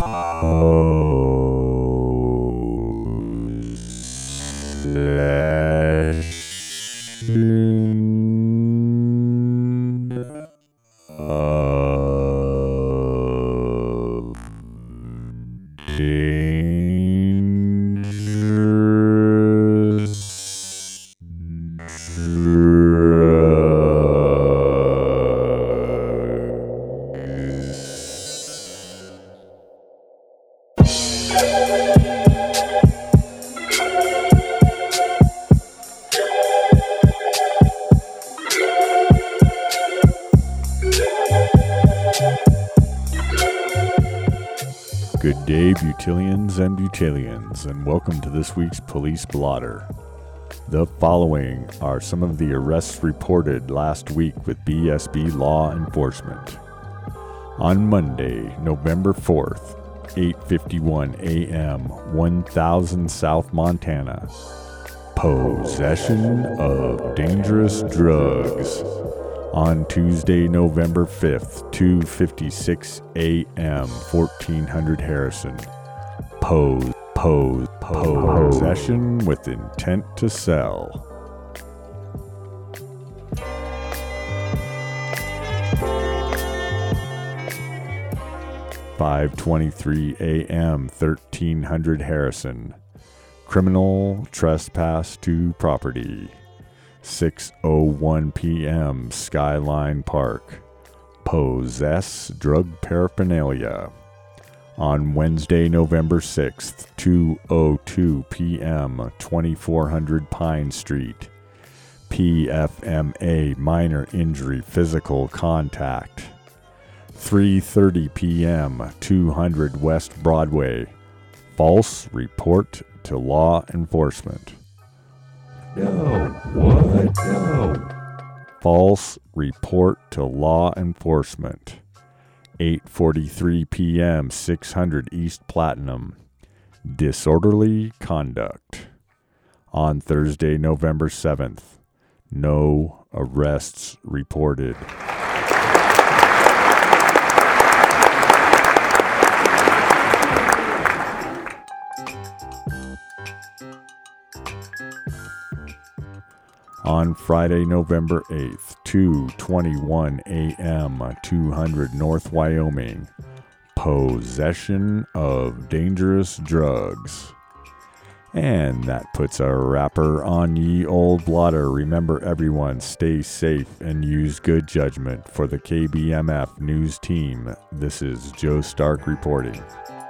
Good day, Butillians and Butalians, and welcome to this week's Police Blotter. The following are some of the arrests reported last week with BSB Law Enforcement. On Monday, November 4th, 8:51 a.m., 1000 South Montana. Possession of dangerous drugs. On Tuesday, November 5th, 2:56 a.m., 1400 Harrison. Possession with intent to sell. (5:23 a.m., 1300 Harrison. Criminal trespass to property. 6:01 p.m. Skyline Park. Possess drug paraphernalia. On Wednesday, November 6th, 2:02 p.m., 2400 Pine Street. PFMA minor injury physical contact. 3:30 p.m., 200 West Broadway. False report to law enforcement. No. False report to law enforcement. 8:43 p.m., 600 East Platinum. Disorderly conduct. On Thursday, November 7th, no arrests reported. On Friday, November 8th, 2:21 a.m., 200 North Wyoming. Possession of dangerous drugs. And that puts a wrapper on ye old blotter. Remember, everyone, stay safe and use good judgment. For the KBMF News Team, this is Joe Stark reporting.